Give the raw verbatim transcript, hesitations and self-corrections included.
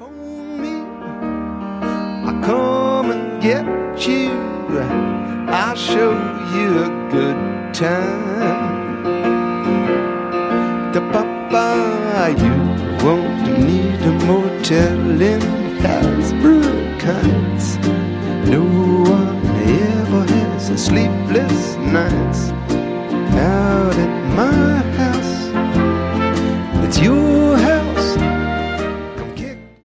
phone me, I'll come and get you. I'll show you a good time. The papa, you won't need a motel in Hasbrook Heights. No one ever has a sleepless nights.